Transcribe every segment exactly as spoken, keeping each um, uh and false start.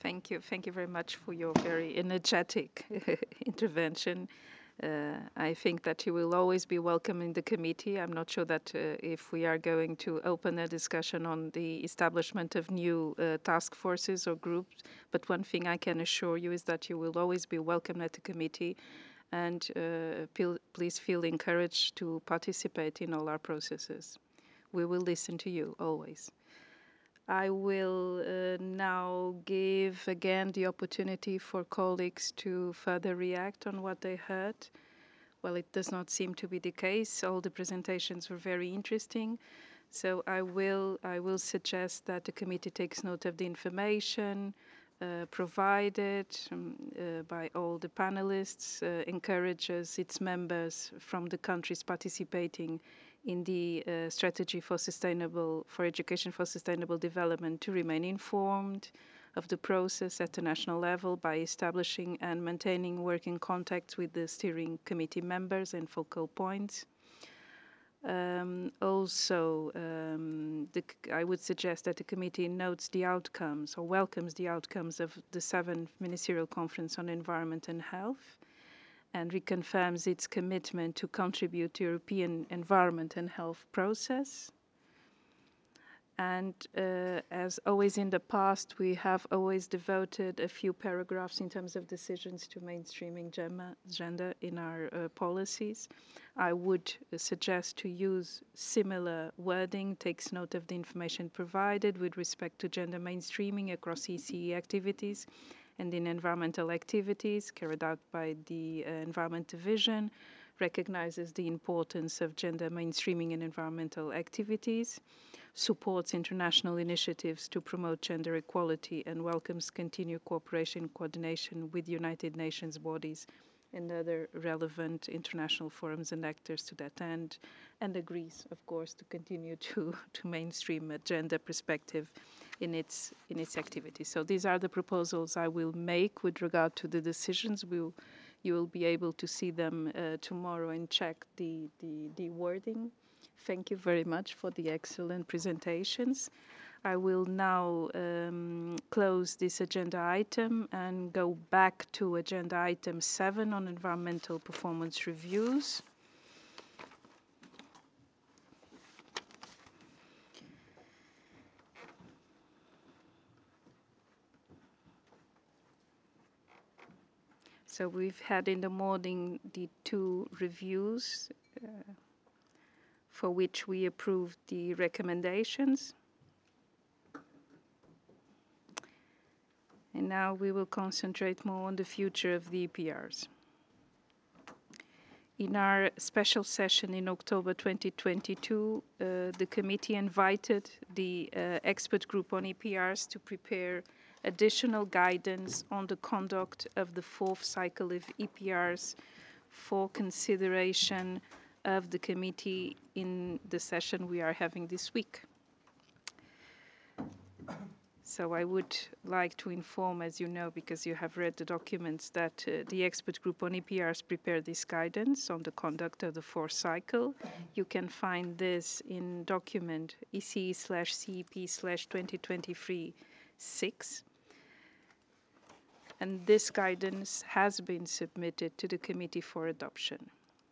thank you. Thank you very much for your very energetic intervention. Uh, I think that you will always be welcome in the committee. I'm not sure that uh, if we are going to open a discussion on the establishment of new uh, task forces or groups, but one thing I can assure you is that you will always be welcome at the committee, and uh, peel- please feel encouraged to participate in all our processes. We will listen to you always. I will uh, now give again the opportunity for colleagues to further react on what they heard. Well, it does not seem to be the case. All the presentations were very interesting. So I will, I will suggest that the committee takes note of the information uh, provided um, uh, by all the panelists, uh, encourages its members from the countries participating in the uh, strategy for sustainable, for education for sustainable development to remain informed of the process at the national level by establishing and maintaining working contacts with the steering committee members and focal points. Um, also, um, the, I would suggest that the committee notes the outcomes or welcomes the outcomes of the seventh Ministerial Conference on Environment and Health, and reconfirms its commitment to contribute to European environment and health process. And uh, as always in the past, we have always devoted a few paragraphs in terms of decisions to mainstreaming gender in our uh, policies. I would uh, suggest to use similar wording, takes note of the information provided with respect to gender mainstreaming across E C E activities and in environmental activities carried out by the uh, Environment Division, recognizes the importance of gender mainstreaming in environmental activities, supports international initiatives to promote gender equality, and welcomes continued cooperation and coordination with United Nations bodies and other relevant international forums and actors to that end, and agrees, of course, to continue to, to mainstream a gender perspective in its, in its activities. So these are the proposals I will make with regard to the decisions. We'll, you will be able to see them uh, tomorrow and check the, the, the wording. Thank you very much for the excellent presentations. I will now um, close this agenda item and go back to agenda item seven on environmental performance reviews. So we've had in the morning the two reviews uh, for which we approved the recommendations. And now we will concentrate more on the future of the E P Rs. In our special session in October twenty twenty-two, uh, the committee invited the uh, expert group on E P Rs to prepare additional guidance on the conduct of the fourth cycle of E P Rs for consideration of the committee in the session we are having this week. So I would like to inform, as you know, because you have read the documents, that uh, the expert group on E P Rs prepared this guidance on the conduct of the fourth cycle. You can find this in document E C E slash C E P slash twenty twenty-three six. And this guidance has been submitted to the committee for adoption.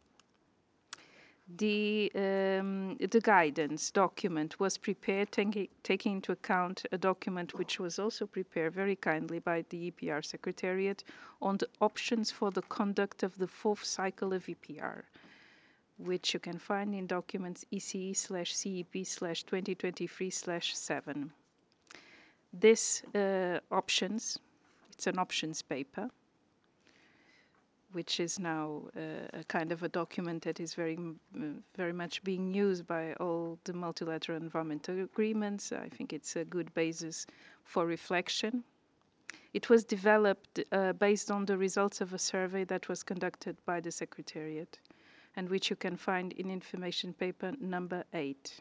The, um, the guidance document was prepared taking, taking into account a document which was also prepared very kindly by the E P R Secretariat on the options for the conduct of the fourth cycle of E P R, which you can find in documents E C E slash C E P slash twenty twenty-three slash seven. This uh, options, it's an options paper, which is now uh, a kind of a document that is very, very much being used by all the multilateral environmental agreements. I think it's a good basis for reflection. It was developed uh, based on the results of a survey that was conducted by the Secretariat, and which you can find in information paper number eight.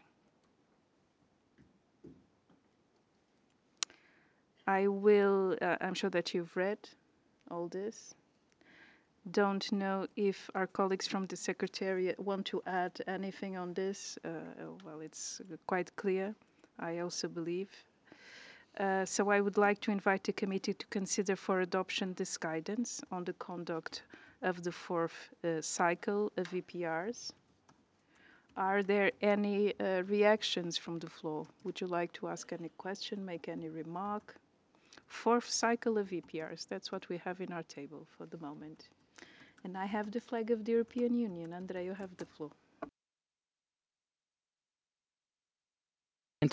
I will, uh, I'm sure that you've read all this. Don't know if our colleagues from the Secretariat want to add anything on this. Uh, well, it's quite clear, I also believe. Uh, so I would like to invite the committee to consider for adoption this guidance on the conduct of the fourth uh, cycle of V P Rs. Are there any uh, reactions from the floor? Would you like to ask any question, make any remark? Fourth cycle of V P Rs, that's what we have in our table for the moment. And I have the flag of the European Union. André, you have the floor.